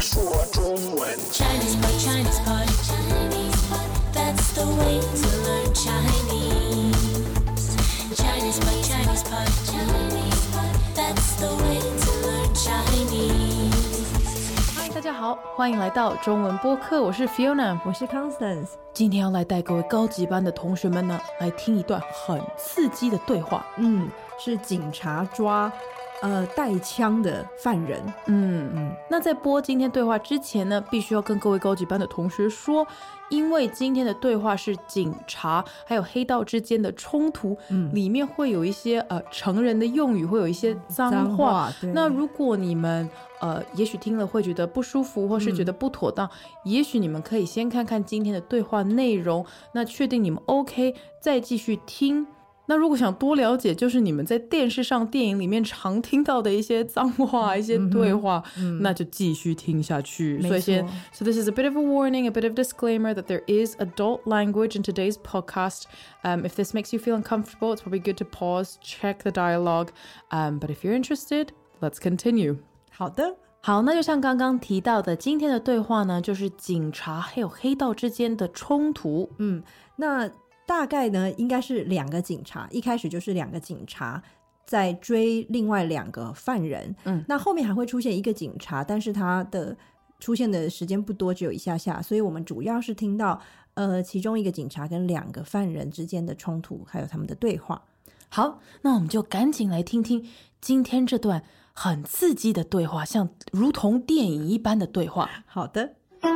说中文。 Chinese pot, Chinese pot, Chinese pot. That's the way to learn Chinese. Chinese pot, Chinese pot, Chinese pot. That's the way to learn Chinese. 嗨，大家好，欢迎来到中文播客，我是 Fiona， 我是 Constance。 今天要来带各位高级班的同学们呢，来听一段很刺激的对话。 是警察抓带枪的犯人。 那在播今天对话之前呢，必须要跟各位高级班的同学说，因为今天的对话是警察还有黑道之间的冲突，里面会有一些成人的用语，会有一些脏话。那如果你们也许听了会觉得不舒服，或是觉得不妥当，也许你们可以先看看今天的对话内容，那确定你们 OK 再继续听。那如果想多了解，就是你们在电视上、电影里面常听到的一些脏话、一些对话，那就继续听下去。所以先 So this is a bit of a warning, a bit of a disclaimer that there is adult language in today's podcast. If this makes you feel uncomfortable, it's probably good to pause, check the dialogue. But if you're interested, let's continue. 好的， 好，那就像刚刚提到的，今天的对话呢，就是警察还有黑道之间的冲突。 那大概呢应该是两个警察，一开始就是两个警察在追另外两个犯人。那后面还会出现一个警察，但是他的出现的时间不多，只有一下下，所以我们主要是听到其中一个警察跟两个犯人之间的冲突，还有他们的对话。 好，那我们就赶紧来听听今天这段很刺激的对话，像如同电影一般的对话。 好的。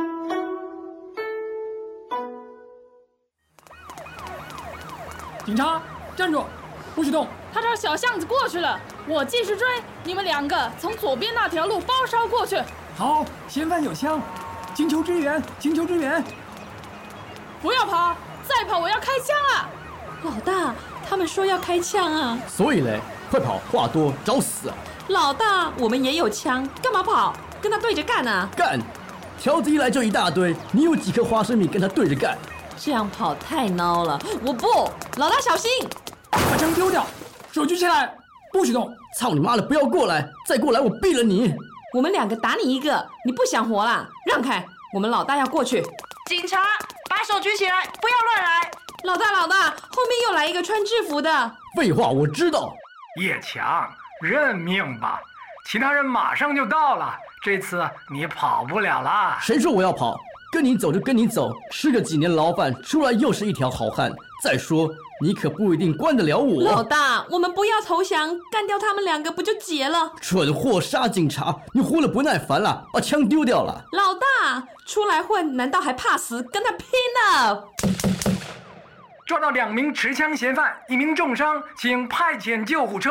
警察，站住，不许动！ 他朝小巷子过去了，我继续追，你们两个从左边那条路包抄过去。 好，嫌犯有枪，请求支援，请求支援！ 不要跑，再跑我要开枪啊！ 老大，他们说要开枪啊！ 所以嘞，快跑，话多找死啊！ 老大，我们也有枪，干嘛跑？跟他对着干啊！ 干！条子一来就一大堆，你有几颗花生米跟他对着干？ 这样跑太孬了，我不！老大小心！ 把枪丢掉，手举起来，不许动！ 操你妈的，不要过来！再过来我毙了你！ 我们两个打你一个，你不想活啦？让开，我们老大要过去。 警察，把手举起来，不要乱来！ 老大，后面又来一个穿制服的。 废话，我知道。 叶强，认命吧，其他人马上就到了，这次你跑不了啦。 谁说我要跑？跟你走就跟你走，吃个几年牢饭，出来又是一条好汉。再说，你可不一定关得了我。 老大，我们不要投降，干掉他们两个不就结了？ 蠢货，杀警察！你活得不耐烦了，把枪丢掉了。 老大，出来混，难道还怕死？跟他拼了！ 抓到2名持枪嫌犯，1名重伤，请派遣救护车。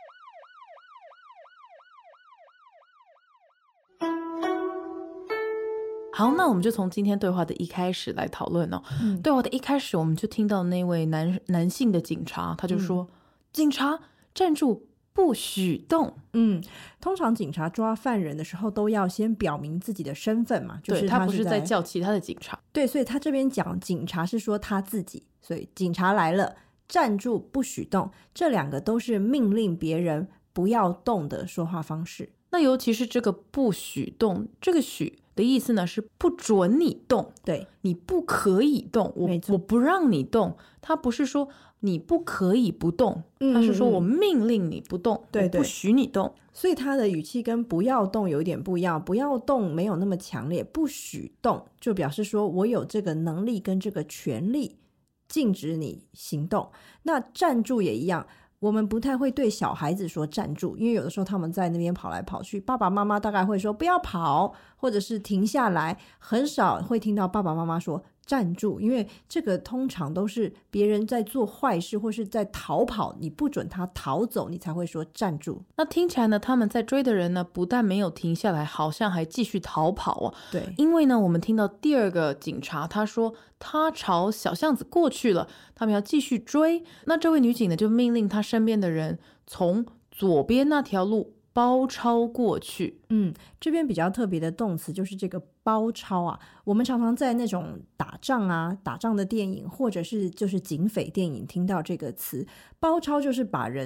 好，那我们就从今天对话的一开始来讨论哦。对话的一开始，我们就听到那位男性的警察，他就说：“警察站住，不许动。” 通常警察抓犯人的时候都要先表明自己的身份嘛，就是他不是在叫其他的警察。 对，所以他这边讲警察是说他自己，所以警察来了，站住，不许动，这两个都是命令别人不要动的说话方式。 那尤其是这个不许动，这个许的意思呢是不准你动， 对， 你不可以动，我不让你动，他不是说你不可以不动，他是说我命令你不动， 对， 我不许你动。 所以他的语气跟不要动有一点不一样，不要动没有那么强烈，不许动就表示说我有这个能力跟这个权利禁止你行动。那站住也一样，我们不太会对小孩子说站住，因为有的时候他们在那边跑来跑去，爸爸妈妈大概会说不要跑，或者是停下来，很少会听到爸爸妈妈说站住，因为这个通常都是别人在做坏事或是在逃跑，你不准他逃走，你才会说站住。 那听起来呢，他们在追的人呢，不但没有停下来，好像还继续逃跑哦。 对， 因为呢，我们听到第二个警察他说他朝小巷子过去了，他们要继续追。那这位女警呢，就命令他身边的人从左边那条路包抄过去。 这边比较特别的动词就是这个包抄啊，我们常常在那种打仗的电影或者是就是警匪电影听到这个词，包抄就是把人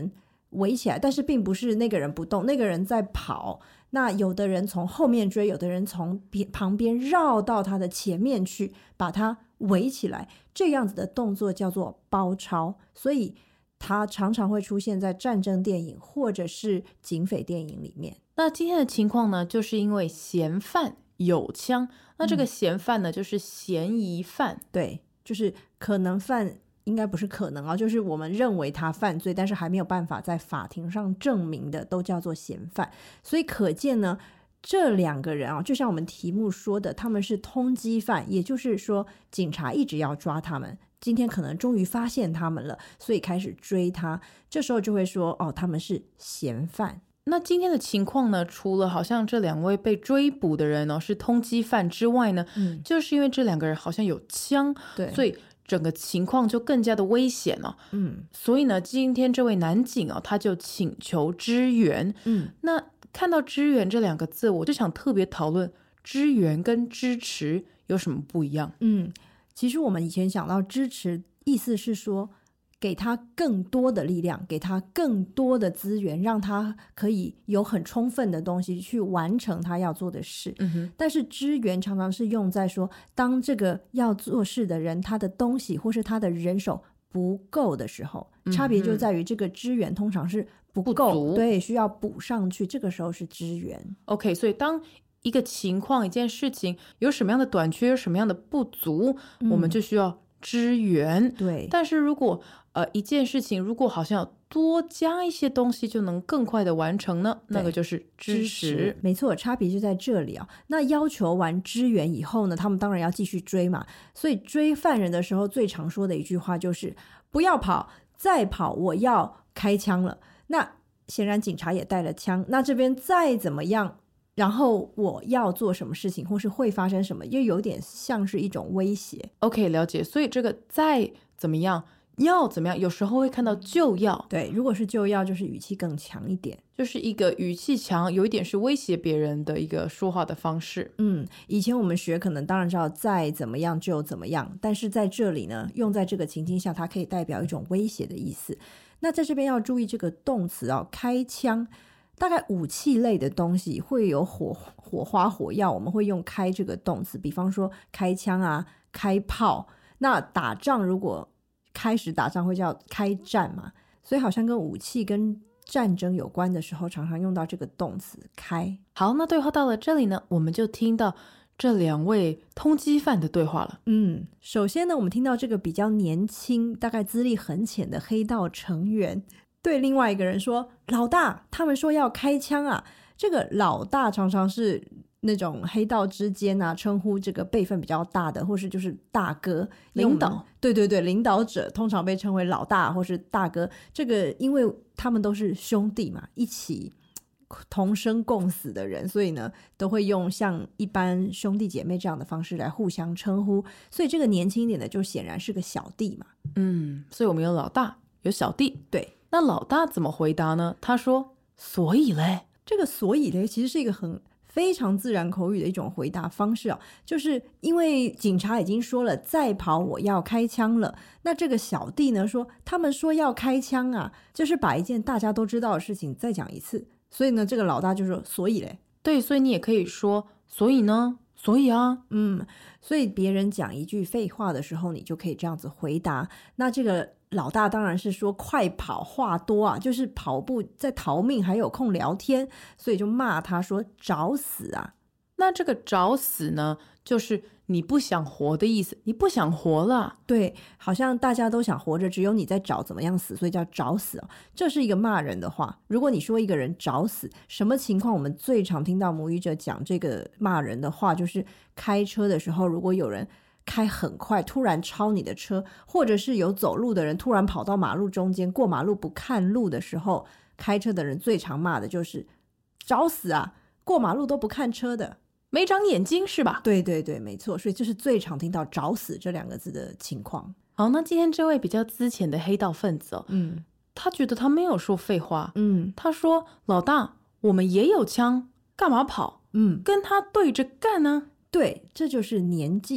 围起来，但是并不是那个人不动，那个人在跑。那有的人从后面追，有的人从旁边绕到他的前面去，把他围起来，这样子的动作叫做包抄。所以它常常会出现在战争电影或者是警匪电影里面。 那今天的情况呢，就是因为嫌犯有枪，那这个嫌犯呢，就是嫌疑犯。 对，就是可能犯，应该不是可能啊，就是我们认为他犯罪，但是还没有办法在法庭上证明的，都叫做嫌犯。所以可见呢，这两个人啊，就像我们题目说的，他们是通缉犯，也就是说警察一直要抓他们，今天可能终于发现他们了，所以开始追他，这时候就会说哦，他们是嫌犯。 那今天的情况呢，除了好像这2位被追捕的人是通缉犯之外呢，就是因为这2个人好像有枪， 对， 所以整个情况就更加的危险了。所以呢，今天这位男警他就请求支援。那看到支援这2个字，我就想特别讨论支援跟支持有什么不一样。 其实我们以前想到支持，意思是说给他更多的力量，给他更多的资源，让他可以有很充分的东西去完成他要做的事。但是支援常常是用在说，当这个要做事的人他的东西或是他的人手不够的时候，差别就在于这个支援通常是不够，对，需要补上去，这个时候是支援。 OK， 所以当一个情况一件事情有什么样的短缺，有什么样的不足，我们就需要支援。 对， 但是如果一件事情如果好像多加一些东西就能更快的完成呢，那个就是支持。 没错，差别就在这里啊。那要求完支援以后呢，他们当然要继续追嘛，所以追犯人的时候最常说的一句话就是不要跑，再跑我要开枪了。那显然警察也带了枪，那这边再怎么样，然后我要做什么事情或是会发生什么，又有点像是一种威胁。 OK， 了解。所以这个再怎么样要怎么样，有时候会看到就要。 对，如果是就要就是语气更强一点， 就是一个语气强，有一点是威胁别人的一个说话的方式。 以前我们学可能当然知道再怎么样就怎么样，但是在这里呢，用在这个情境下，它可以代表一种威胁的意思。那在这边要注意这个动词开枪，大概武器类的东西会有火花火药，我们会用开这个动词，比方说开枪啊，开炮。那打仗如果开始打仗会叫开战嘛，所以好像跟武器跟战争有关的时候常常用到这个动词开。 好，那对话到了这里呢，我们就听到这2位通缉犯的对话了。 首先呢，我们听到这个比较年轻，大概资历很浅的黑道成员对另外一个人说，老大，他们说要开枪啊。这个老大常常是那种黑道之间啊，称呼这个辈分比较大的，或是就是大哥， 领导。 对，领导者通常被称为老大或是大哥。这个因为他们都是兄弟嘛，一起同生共死的人，所以呢都会用像一般兄弟姐妹这样的方式来互相称呼。所以这个年轻一点的就显然是个小弟嘛。 所以我们有老大有小弟。 对， 那老大怎么回答呢？他说所以嘞。 这个所以嘞其实是一个非常自然口语的一种回答方式就是因为警察已经说了再跑我要开枪了，那这个小弟呢说他们说要开枪啊，就是把一件大家都知道的事情再讲一次。所以呢这个老大就说所以嘞。 对，所以你也可以说所以呢，所以啊。 所以别人讲一句废话的时候，你就可以这样子回答。那这个老大当然是说快跑话多啊，就是跑步在逃命还有空聊天，所以就骂他说找死啊。 那这个找死呢，就是你不想活的意思，你不想活了。 对，好像大家都想活着，只有你在找怎么样死，所以叫找死这是一个骂人的话。如果你说一个人找死，什么情况我们最常听到母语者讲这个骂人的话，就是开车的时候，如果有人开很快突然超你的车，或者是有走路的人突然跑到马路中间，过马路不看路的时候，开车的人最常骂的就是找死啊，过马路都不看车的， 没长眼睛是吧？ 对，没错。所以这是最常听到找死这2个字的情况。 好，那今天这位比较资浅的黑道分子他觉得他没有说废话。他说老大，我们也有枪，干嘛跑？跟他对着干呢？ 对，这就是年纪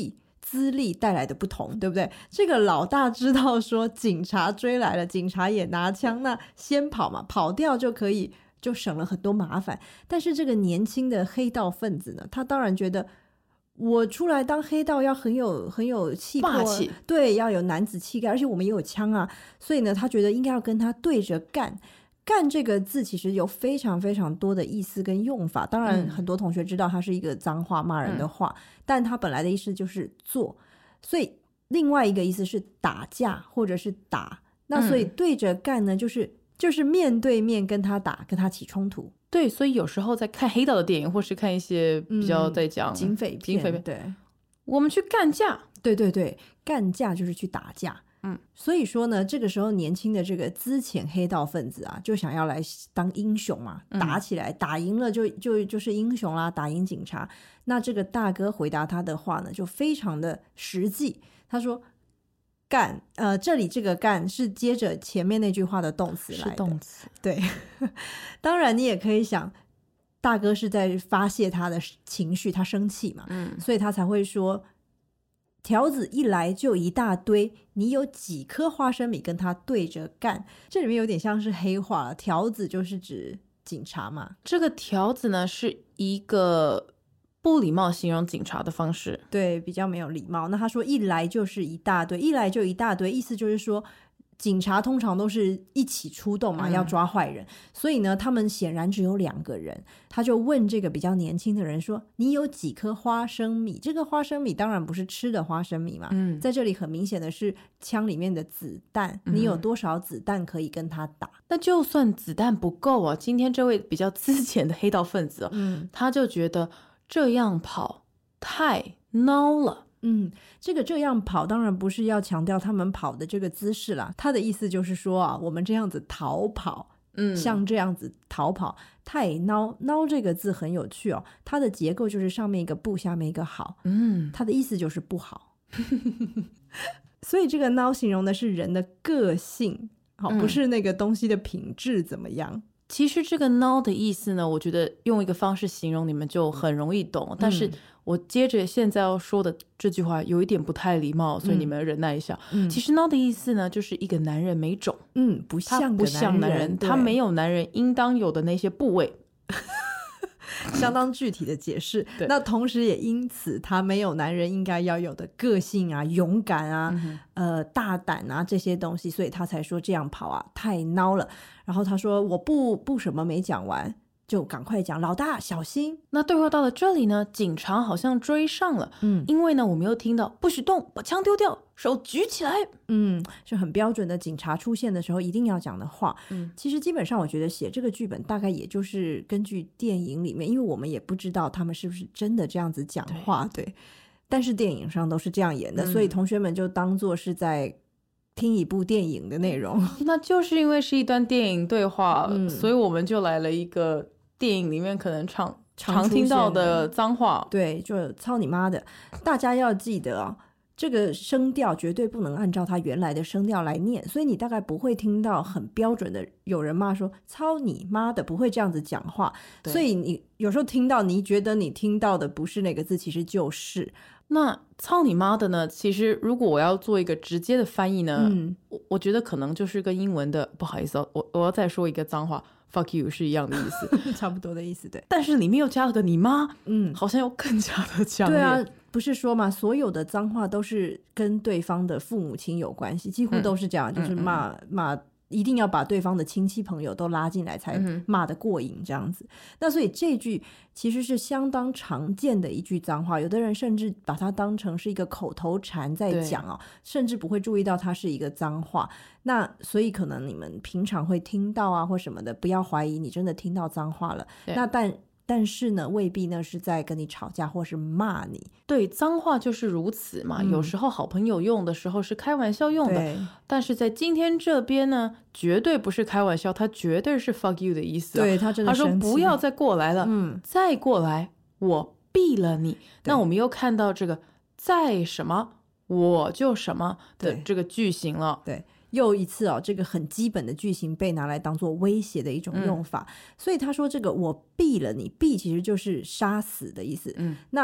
资历带来的不同，对不对？这个老大知道说警察追来了，警察也拿枪，那先跑嘛，跑掉就可以，就省了很多麻烦。但是这个年轻的黑道分子呢，他当然觉得我出来当黑道要很有气魄， 霸气， 对，要有男子气概，而且我们也有枪啊，所以呢，他觉得应该要跟他对着干。干这个字其实有非常非常多的意思跟用法，当然很多同学知道它是一个脏话骂人的话，但它本来的意思就是做，所以另外一个意思是打架或者是打，那所以对着干呢，就是面对面跟他打，跟他起冲突。 对，所以有时候在看黑道的电影，或是看一些比较在讲警匪片，对， 我们去干架， 对对对，干架就是去打架。所以说呢，这个时候年轻的这个资浅黑道分子啊，就想要来当英雄嘛，打起来，打赢了就是英雄啦，打赢警察。那这个大哥回答他的话呢，就非常的实际，他说干，这里这个干是接着前面那句话的动词来的， 是动词， 对。当然你也可以想，大哥是在发泄他的情绪，他生气嘛，所以他才会说条子一来就一大堆，你有几颗花生米跟他对着干。这里面有点像是黑话了，条子就是指警察嘛， 这个条子呢是一个不礼貌形容警察的方式， 对，比较没有礼貌。那他说一来就是一大堆，一来就一大堆，意思就是说警察通常都是一起出动嘛，要抓坏人，所以呢他们显然只有2个人。他就问这个比较年轻的人说，你有几颗花生米？这个花生米当然不是吃的花生米嘛，在这里很明显的是枪里面的子弹，你有多少子弹可以跟他打？ 那就算子弹不够啊，今天这位比较资浅的黑道分子他就觉得这样跑太孬了。这样跑当然不是要强调他们跑的这个姿势啦，他的意思就是说啊，我们这样子逃跑，像这样子逃跑太孬。孬这个字很有趣哦，它的结构就是上面一个不，下面一个好，它的意思就是不好。所以这个孬形容的是人的个性，不是那个东西的品质怎么样。 其实这个孬的意思呢，我觉得用一个方式形容你们就很容易懂，但是我接着现在要说的这句话有一点不太礼貌，所以你们忍耐一下。其实孬的意思呢，就是一个男人没种， 不像男人， 他没有男人应当有的那些部位。 相当具体的解释。那同时也因此他没有男人应该要有的个性啊、勇敢啊、大胆啊这些东西，所以他才说这样跑啊太孬了。然后他说我不什么没讲完，就赶快讲，老大小心。 那对话到了这里呢，警察好像追上了，因为呢我们又听到不许动，把枪丢掉，手举起来， 是很标准的警察出现的时候一定要讲的话。其实基本上我觉得写这个剧本大概也就是根据电影里面，因为我们也不知道他们是不是真的这样子讲话，对，但是电影上都是这样演的，所以同学们就当作是在听一部电影的内容。 那就是因为是一段电影对话，所以我们就来了一个电影里面可能常听到的脏话， 对，就操你妈的。大家要记得哦，这个声调绝对不能按照它原来的声调来念，所以你大概不会听到很标准的有人骂说操你妈的，不会这样子讲话。所以你有时候听到你觉得你听到的不是那个字，其实就是那操你妈的呢，其实如果我要做一个直接的翻译呢，我觉得可能就是跟英文的不好意思我要再说一个脏话fuck you 是一样的意思差不多的意思，对， 但是里面又加了个你妈，好像又更加的强烈。 对啊，不是说嘛，所有的脏话都是跟对方的父母亲有关系，几乎都是这样，就是骂一定要把对方的亲戚朋友都拉进来才骂得过瘾这样子。那所以这句其实是相当常见的一句脏话，有的人甚至把它当成是一个口头禅在讲哦，甚至不会注意到它是一个脏话。那所以可能你们平常会听到啊或什么的，不要怀疑你真的听到脏话了。那但是呢，未必呢是在跟你吵架或是骂你。 对，脏话就是如此嘛，有时候好朋友用的时候是开玩笑用的，但是在今天这边呢，绝对不是开玩笑，他绝对是 fuck you 的意思。 对，他真的生气， 他说不要再过来了，再过来我毙了你。那我们又看到这个再什么我就什么的这个句型了。 对，又一次这个很基本的句型被拿来当做威胁的一种用法。所以他说这个我毙了你，毙其实就是杀死的意思。那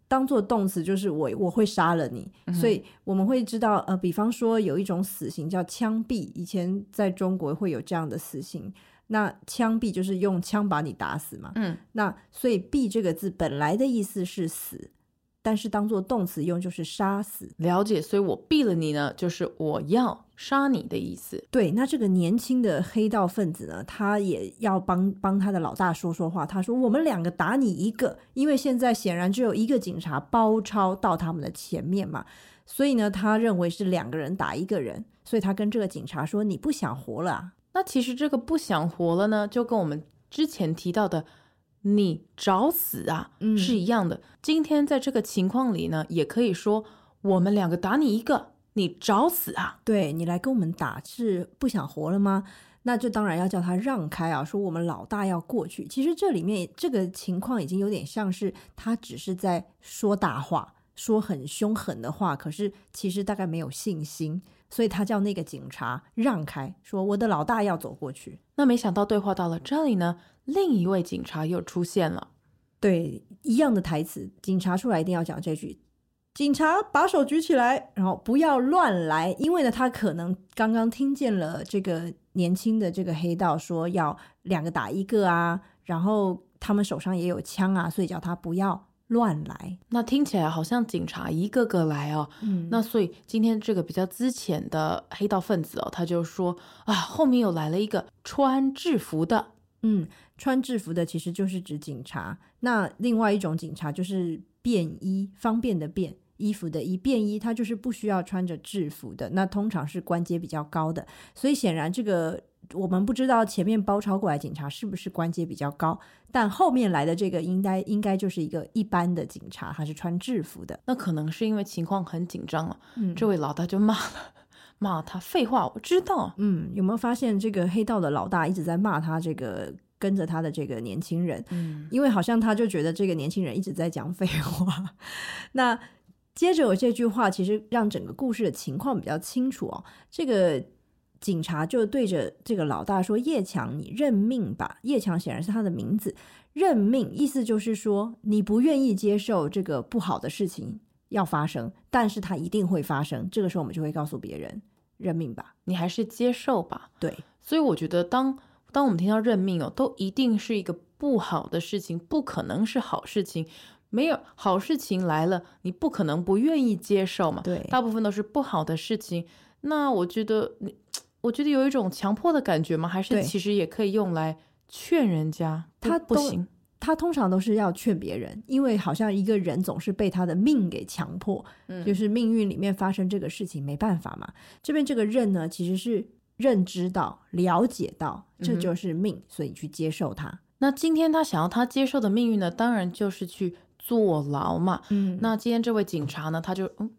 当做动词就是我会杀了你，所以我们会知道比方说有一种死刑叫枪毙，以前在中国会有这样的死刑，那枪毙就是用枪把你打死嘛，那所以毙这个字本来的意思是死，但是当做动词用就是杀死。 了解，所以我毙了你呢，就是我要杀你的意思。 对，那这个年轻的黑道分子呢，他也要帮他的老大说话，他说我们2个打你1个，因为现在显然只有1个警察包抄到他们的前面嘛，所以呢他认为是2个人打1个人，所以他跟这个警察说你不想活了啊。 那其实这个不想活了呢，就跟我们之前提到的你找死啊是一样的。今天在这个情况里呢，也可以说我们2个打你1个，你找死啊。 对，你来跟我们打是不想活了吗？那就当然要叫他让开啊，说我们老大要过去。其实这里面这个情况已经有点像是他只是在说大话，说很凶狠的话，可是其实大概没有信心，所以他叫那个警察让开，说我的老大要走过去。 那没想到对话到了这里呢，另一位警察又出现了。 对，一样的台词，警察出来一定要讲这句，警察把手举起来，然后不要乱来，因为呢他可能刚刚听见了这个年轻的这个黑道说要2个打1个啊，然后他们手上也有枪啊，所以叫他不要乱来。 那听起来好像警察一个个来哦，那所以今天这个比较资浅的黑道分子哦，他就说啊，后面又来了一个穿制服的。 穿制服的其实就是指警察，那另外一种警察就是便衣，方便的便，衣服的衣，便衣他就是不需要穿着制服的，那通常是官阶比较高的，所以显然这个我们不知道前面包抄过来警察是不是官阶比较高，但后面来的这个应该就是一个一般的警察，他是穿制服的。 那可能是因为情况很紧张了，这位老大就骂他废话我知道。 有没有发现这个黑道的老大一直在骂他这个跟着他的这个年轻人，因为好像他就觉得这个年轻人一直在讲废话。那接着有这句话其实让整个故事的情况比较清楚哦。这个警察就对着这个老大说，叶强你认命吧。叶强显然是他的名字，认命意思就是说你不愿意接受这个不好的事情要发生，但是它一定会发生，这个时候我们就会告诉别人认命吧， 你还是接受吧。 对， 所以我觉得当我们听到认命哦，都一定是一个不好的事情，不可能是好事情。没有好事情来了，你不可能不愿意接受嘛。 对， 大部分都是不好的事情。那我觉得有一种强迫的感觉吗？还是其实也可以用来劝人家？他不行， 他通常都是要劝别人，因为好像一个人总是被他的命给强迫，就是命运里面发生这个事情没办法嘛。这边这个认呢，其实是认知到、了解到这就是命，所以去接受它。 那今天他想要他接受的命运呢，当然就是去坐牢嘛。那今天这位警察呢，他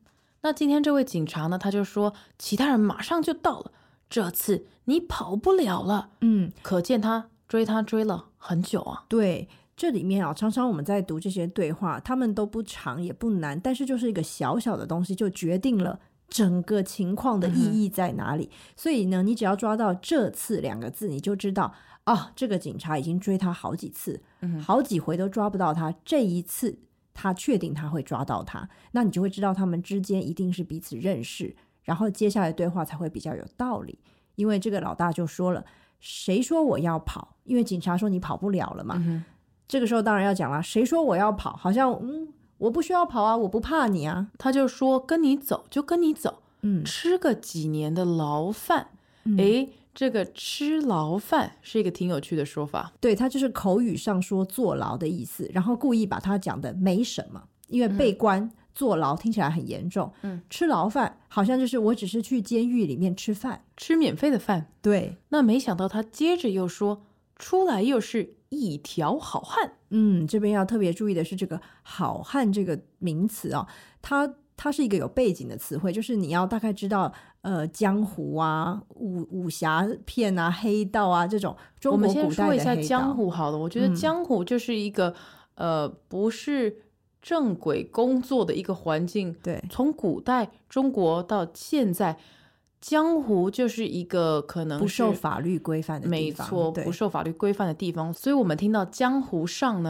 就说其他人马上就到了，这次你跑不了了。可见他追了很久啊。 对，这里面啊，常常我们在读这些对话，他们都不长也不难，但是就是一个小小的东西就决定了整个情况的意义在哪里。所以呢，你只要抓到这次2个字，你就知道这个警察已经追他好几次，好几回都抓不到他，这一次他确定他会抓到他，那你就会知道他们之间一定是彼此认识，然后接下来对话才会比较有道理。因为这个老大就说了，谁说我要跑？因为警察说你跑不了了嘛。这个时候当然要讲了，谁说我要跑？好像我不需要跑啊，我不怕你啊。 他就说跟你走就跟你走，吃个几年的牢饭。这个吃牢饭是一个挺有趣的说法。 对，他就是口语上说坐牢的意思，然后故意把它讲的没什么，因为被关坐牢听起来很严重。吃牢饭好像就是我只是去监狱里面吃饭， 吃免费的饭。对，那没想到他接着又说出来又是一条好汉。 这边要特别注意的是这个好汉这个名词哦，它是一个有背景的词汇，就是你要大概知道江湖啊、武侠片啊、黑道啊这种中国古代的黑道。我们先说一下江湖好了。我觉得江湖就是一个不是正轨工作的一个环境。 对， 从古代中国到现在，江湖就是一个可能是不受法律规范的地方。 没错，不受法律规范的地方。所以我们听到江湖上呢，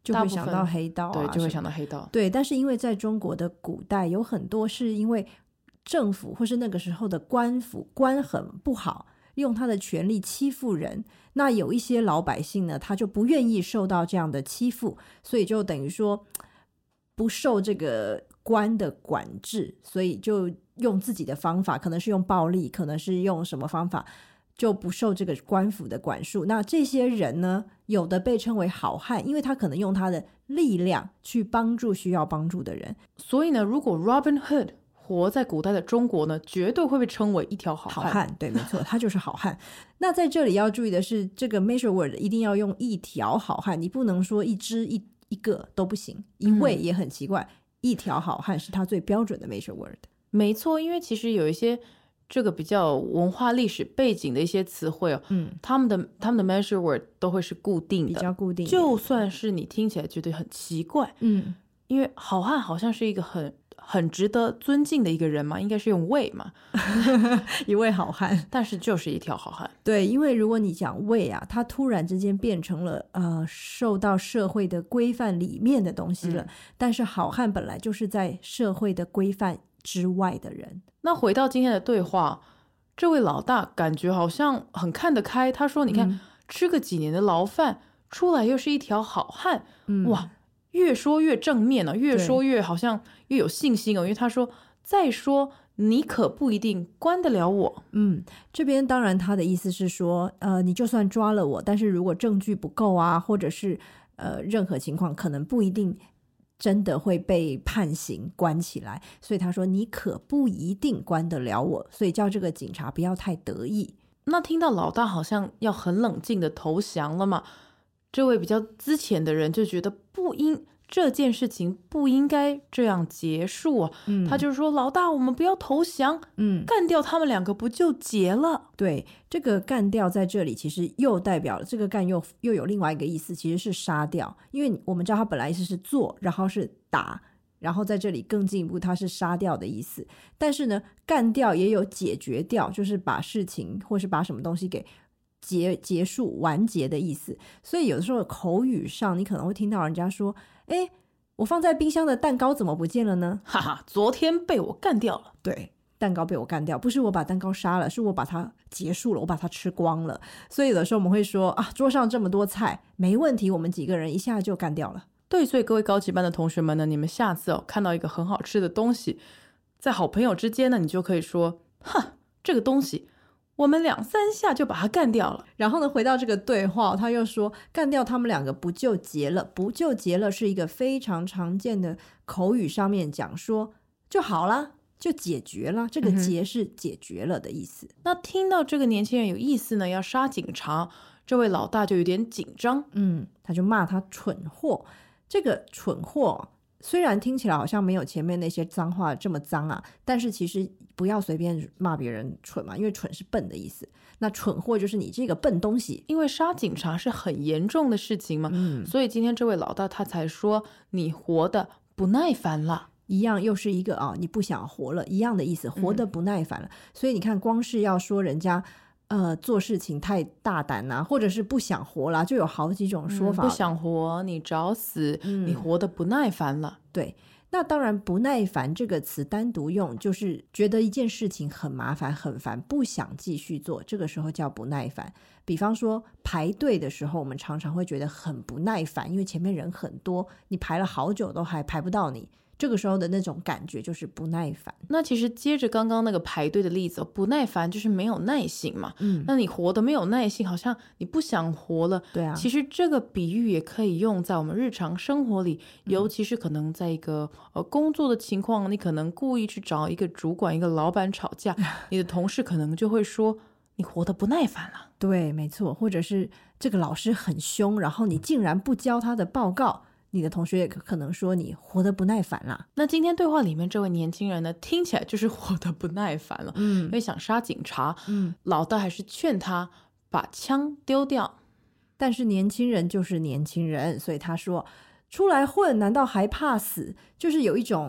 就会想到黑道啊， 对，就会想到黑道。 对，但是因为在中国的古代有很多是因为政府或是那个时候的官府官很不好，用他的权力欺负人，那有一些老百姓呢，他就不愿意受到这样的欺负，所以就等于说不受这个官的管制，所以就用自己的方法，可能是用暴力，可能是用什么方法，就不受这个官府的管束。那这些人呢，有的被称为好汉，因为他可能用他的力量去帮助需要帮助的人。 所以呢，如果 Robin Hood 活在古代的中国呢，绝对会被称为一条好汉。 好汉，对，没错，他就是好汉。那在这里要注意的是，这个 measure word 一定要用一条好汉，你不能说一只一个都不行，一位也很奇怪，一条好汉是他最标准的 measure word。 没错，因为其实有一些这个比较文化历史背景的一些词汇哦，他们的 measure word 都会是固定的， 比较固定， 就算是你听起来觉得很奇怪，因为好汉好像是一个很值得尊敬的一个人嘛，应该是用位嘛， 一位好汉， 但是就是一条好汉。 对，因为如果你讲位啊，它突然之间变成了受到社会的规范里面的东西了，但是好汉本来就是在社会的规范之外的人。 那回到今天的对话，这位老大感觉好像很看得开，他说你看，吃个几年的牢饭出来又是一条好汉，哇，越说越正面了，越说越好像越有信心哦，因为他说再说你可不一定关得了我。 这边当然他的意思是说你就算抓了我，但是如果证据不够啊，或者是任何情况可能不一定真的会被判刑关起来，所以他说你可不一定关得了我，所以叫这个警察不要太得意。 那听到老大好像要很冷静的投降了嘛，这位比较资浅的人就觉得这件事情不应该这样结束啊，他就说老大我们不要投降，干掉他们两个不就结了。 对，这个干掉在这里其实又代表了这个干又有另外一个意思，其实是杀掉，因为我们知道他本来意思是做，然后是打，然后在这里更进一步它是杀掉的意思，但是呢干掉也有解决掉，就是把事情或是把什么东西给结束完结的意思。所以有的时候口语上你可能会听到人家说我放在冰箱的蛋糕怎么不见了呢？ 哈哈，昨天被我干掉了。 对，蛋糕被我干掉，不是我把蛋糕杀了，是我把它结束了，我把它吃光了。所以有的时候我们会说啊，桌上这么多菜没问题，我们几个人一下就干掉了。 对，所以各位高级班的同学们呢，你们下次看到一个很好吃的东西，在好朋友之间呢，你就可以说哼，这个东西我们2-3下就把它干掉了。 然后呢，回到这个对话，他又说干掉他们两个不就结了。不就结了是一个非常常见的口语上面讲说就好了，就解决了，这个结是解决了的意思。 那听到这个年轻人有意思呢，要杀警察，这位老大就有点紧张， 他就骂他蠢货。这个蠢货虽然听起来好像没有前面那些脏话这么脏啊，但是其实不要随便骂别人蠢嘛，因为蠢是笨的意思。那蠢货就是你这个笨东西， 因为杀警察是很严重的事情嘛，所以今天这位老大他才说你活得不耐烦了， 一样又是一个你不想活了一样的意思，活得不耐烦了。所以你看，光是要说人家做事情太大胆啊，或者是不想活啦，就有好几种说法。 不想活，你找死，你活得不耐烦了。 对，那当然不耐烦这个词单独用，就是觉得一件事情很麻烦很烦，不想继续做，这个时候叫不耐烦。比方说排队的时候，我们常常会觉得很不耐烦，因为前面人很多，你排了好久都还排不到你，这个时候的那种感觉就是不耐烦。 那其实接着刚刚那个排队的例子，不耐烦就是没有耐性嘛。那你活得没有耐性，好像你不想活了。 对啊， 其实这个比喻也可以用在我们日常生活里，尤其是可能在一个工作的情况，你可能故意去找一个主管一个老板吵架，你的同事可能就会说你活得不耐烦了。 对，没错，或者是这个老师很凶，然后你竟然不交他的报告，你的同学也可能说你活得不耐烦啦。 那今天对话里面这位年轻人呢，听起来就是活得不耐烦了，因为想杀警察，老大还是劝他把枪丢掉。 但是年轻人就是年轻人，所以他说出来混难道还怕死，就是有一种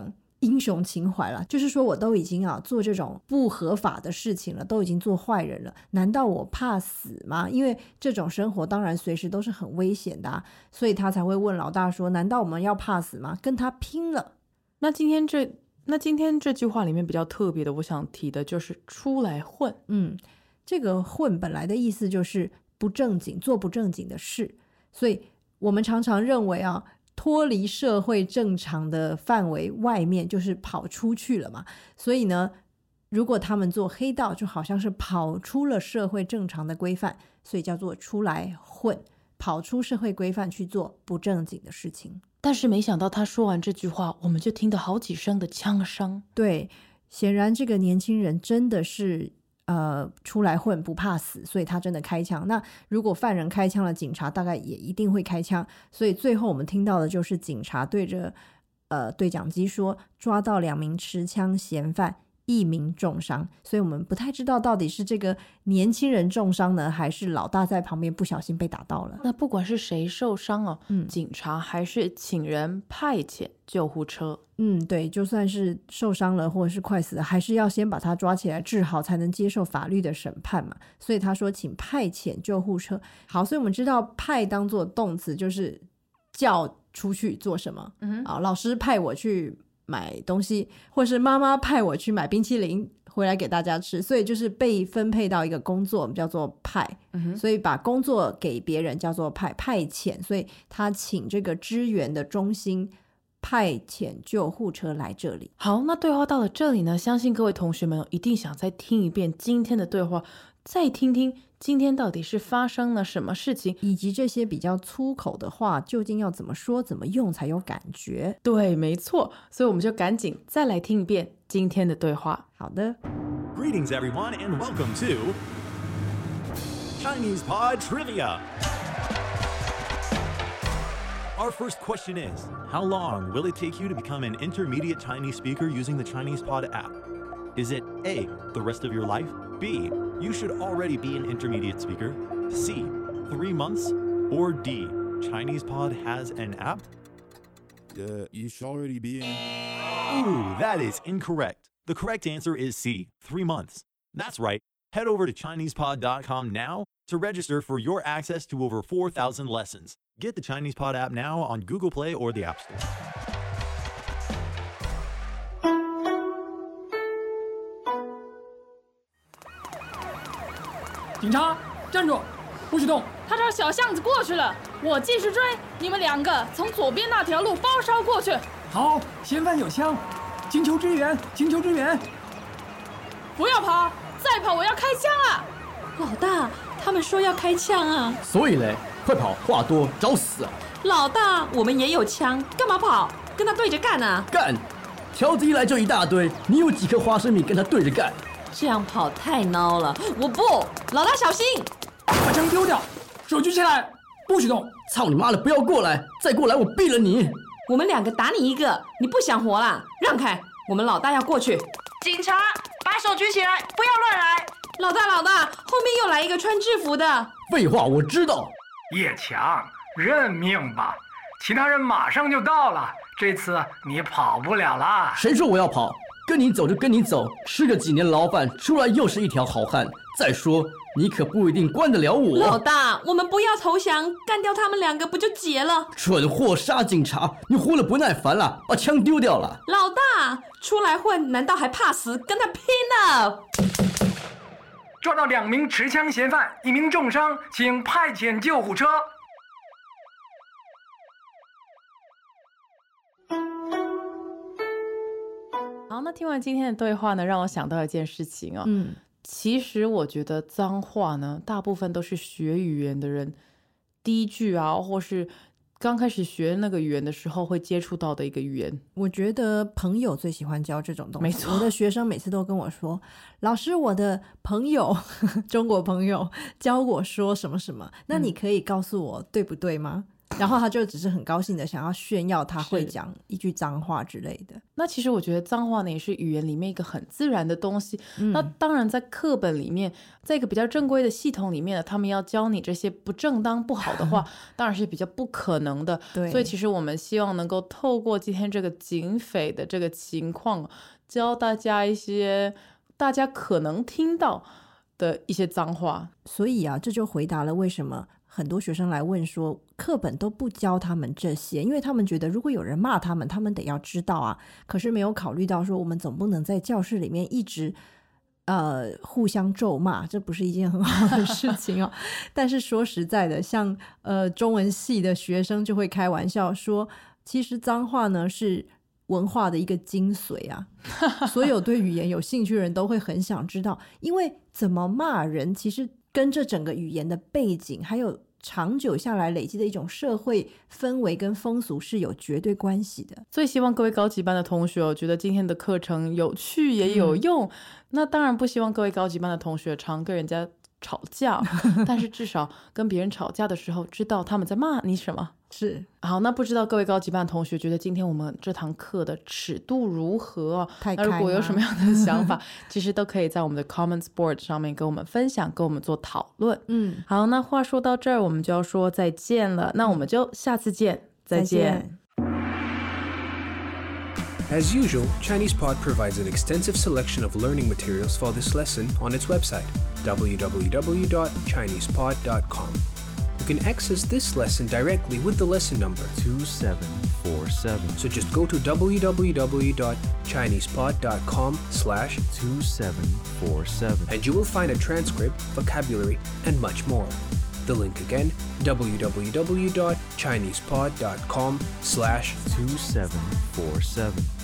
英雄情怀了，就是说我都已经做这种不合法的事情了，都已经做坏人了，难道我怕死吗？因为这种生活当然随时都是很危险的所以他才会问老大说，难道我们要怕死吗？跟他拼了。 那今天这句话里面比较特别的，我想提的就是出来混。 这个混本来的意思就是不正经，做不正经的事，所以我们常常认为脱离社会正常的范围外面就是跑出去了嘛，所以呢如果他们做黑道就好像是跑出了社会正常的规范，所以叫做出来混，跑出社会规范去做不正经的事情。 但是没想到他说完这句话，我们就听到好几声的枪声。 对，显然这个年轻人真的是出来混不怕死，所以他真的开枪。那如果犯人开枪了，警察大概也一定会开枪，所以最后我们听到的就是警察对着对讲机说抓到2名持枪嫌犯，1名重伤，所以我们不太知道到底是这个年轻人重伤呢，还是老大在旁边不小心被打到了。 那不管是谁受伤警察还是请人派遣救护车。 对，就算是受伤了或者是快死了，还是要先把他抓起来治好，才能接受法律的审判嘛。所以他说请派遣救护车。好，所以我们知道派当作动词就是叫出去做什么。老师派我去买东西，或是妈妈派我去买冰淇淋回来给大家吃，所以就是被分配到一个工作，我们叫做派。所以把工作给别人叫做派遣，所以他请这个支援的中心派遣救护车来这里。 好，那对话到了这里呢，相信各位同学们一定想再听一遍今天的对话，再听听今天到底是发生了什么事情， 以及这些比较粗口的话究竟要怎么说怎么用才有感觉。 对，没错，所以我们就赶紧再来听一遍今天的对话。 好的。 Greetings everyone and welcome to Chinese Pod Trivia. Our first question is, how long will it take you to become an intermediate Chinese speaker using the Chinese Pod app? Is it A, the rest of your life? B, you should already be an intermediate speaker? C, 3 months? Or D, Chinese Pod has an app? You should already be in. Ooh, that is incorrect. The correct answer is C, 3 months. That's right. Head over to ChinesePod.com now to register for your access to over 4,000 lessons. Get the Chinese Pod app now on Google Play or the App Store. 警察，站住，不许动！ 他朝小巷子过去了，我继续追，你们2个从左边那条路包抄过去。 好，嫌犯有枪，请求支援，请求支援！ 不要跑，再跑我要开枪啊！ 老大，他们说要开枪啊！ 所以嘞，快跑，话多找死啊！ 老大，我们也有枪，干嘛跑？跟他对着干啊！ 干！条子一来就一大堆，你有几颗花生米跟他对着干？ 这样跑太孬了，我不！老大小心！ 把枪丢掉，手举起来，不许动！ 操你妈的，不要过来！再过来我毙了你！ 我们2个打你1个，你不想活啦？让开，我们老大要过去。 警察，把手举起来，不要乱来！ 老大，后面又来一个穿制服的。 废话，我知道。 叶强，认命吧，其他人马上就到了，这次你跑不了了。 谁说我要跑？跟你走就跟你走，吃个几年牢饭，出来又是一条好汉。再说，你可不一定关得了我。 老大，我们不要投降，干掉他们2个不就结了？ 蠢货，杀警察！你活得不耐烦了，把枪丢掉了。 老大，出来混，难道还怕死？跟他拼啊！ 抓到2名持枪嫌犯，1名重伤，请派遣救护车。 好，那听完今天的对话呢，让我想到一件事情其实我觉得脏话呢，大部分都是学语言的人第一句或是刚开始学那个语言的时候会接触到的一个语言。 我觉得朋友最喜欢教这种东西。 没错， 我的学生每次都跟我说，老师，我的朋友中国朋友教我说什么什么，那你可以告诉我对不对吗？ 然后他就只是很高兴的想要炫耀他会讲一句脏话之类的。 那其实我觉得脏话呢也是语言里面一个很自然的东西。那当然在课本里面，在一个比较正规的系统里面呢，他们要教你这些不正当不好的话当然是比较不可能的。 对， 所以其实我们希望能够透过今天这个警匪的这个情况，教大家一些大家可能听到的一些脏话。 所以啊，这就回答了为什么很多学生来问说课本都不教他们这些，因为他们觉得如果有人骂他们，他们得要知道啊。可是没有考虑到说我们总不能在教室里面一直互相咒骂，这不是一件很好的事情哦。但是说实在的，像中文系的学生就会开玩笑说，其实脏话呢是文化的一个精髓啊。所有对语言有兴趣的人都会很想知道，因为怎么骂人其实跟这整个语言的背景还有长久下来累积的一种社会氛围跟风俗是有绝对关系的。 所以希望各位高级班的同学觉得今天的课程有趣也有用。那当然不希望各位高级班的同学常跟人家吵架但是至少跟别人吵架的时候知道他们在骂你什么。 是。 好，那不知道各位高级班的同学觉得今天我们这堂课的尺度如何太开那如果有什么样的想法其实都可以在我们的 Comments Board 上面跟我们分享，跟我们做讨论。好，那话说到这儿我们就要说再见了，那我们就下次见。再见。 As usual, ChinesePod provides an extensive selection of learning materials for this lesson on its website, www.chinesepod.com. You can access this lesson directly with the lesson number 2747. So just go to www.chinesepod.com/2747 and you will find a transcript, vocabulary, and much more. The link again, www.chinesepod.com/2747.